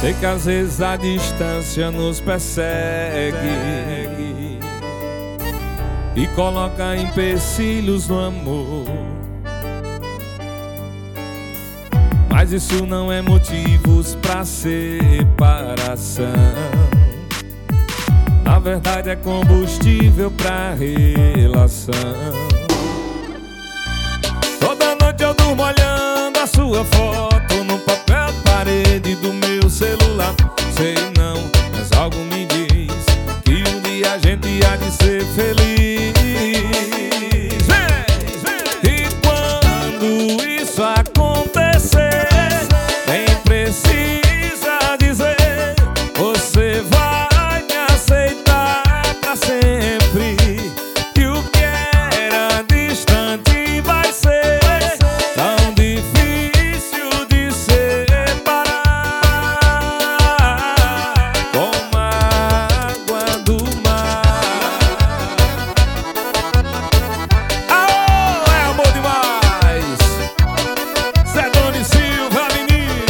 Sei que às vezes a distância nos persegue e coloca empecilhos no amor, mas isso não é motivos pra separação. Na verdade é combustível pra relação. Toda noite eu durmo olhando a sua foto no papel parede do meu celular. Sei não, mas algo me diz que um dia a gente há de ser feliz. E quando isso acontecer, nem precisa dizer, você vai me aceitar pra sempre. E o que era distante vai ser tão difícil de separar, como a água do mar. Aô, é amor demais! Zé Doni Silva, menino.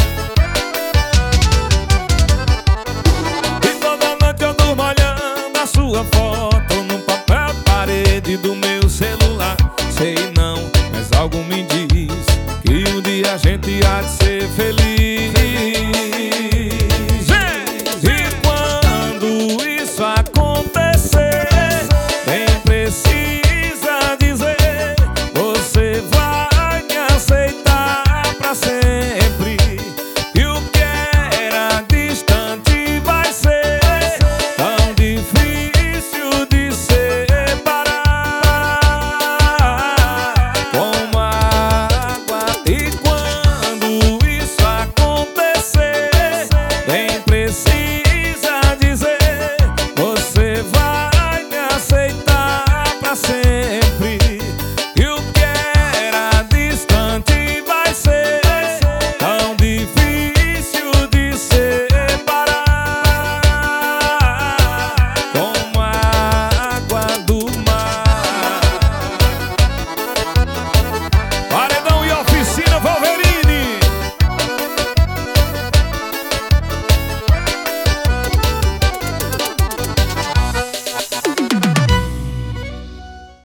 E toda noite eu durmo olhando a sua foto no papel parede do meu celular. Sei não, mas algo me diz que um dia a gente há de ser